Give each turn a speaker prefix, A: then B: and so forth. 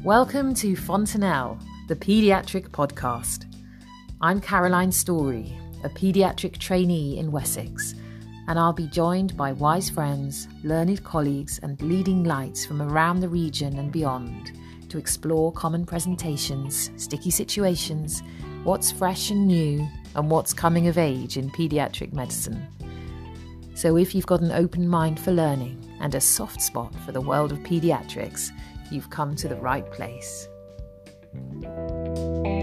A: Welcome to Fontanelle, the paediatric podcast. I'm Caroline Story, a paediatric trainee in Wessex, and I'll be joined by wise friends, learned colleagues, and leading lights from around the region and beyond to explore common presentations, sticky situations, what's fresh and new, and what's coming of age in paediatric medicine. So if you've got an open mind for learning and a soft spot for the world of paediatrics, you've come to the right place.